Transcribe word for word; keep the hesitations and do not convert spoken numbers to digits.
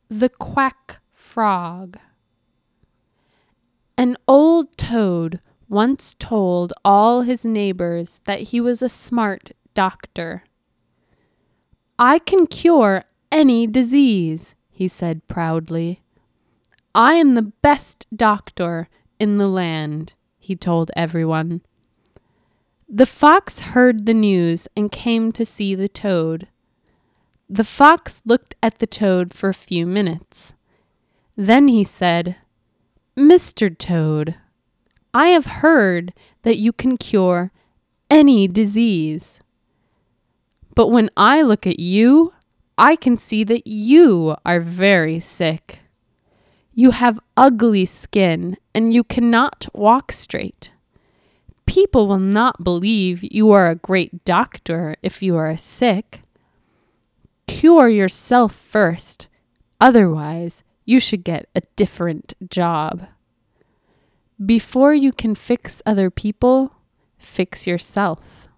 The Quack Frog. An old toad once told all his neighbors that he was a smart doctor. "I can cure any disease," he said proudly. "I am the best doctor in the land," he told everyone. The fox heard the news and came to see the toad. The fox looked at the toad for a few minutes. Then he said, "Mister Toad, I have heard that you can cure any disease. But when I look at you, I can see that you are very sick. You have ugly skin and you cannot walk straight. People will not believe you are a great doctor if you are sick. Cure yourself first, otherwise you should get a different job. Before you can fix other people, fix yourself."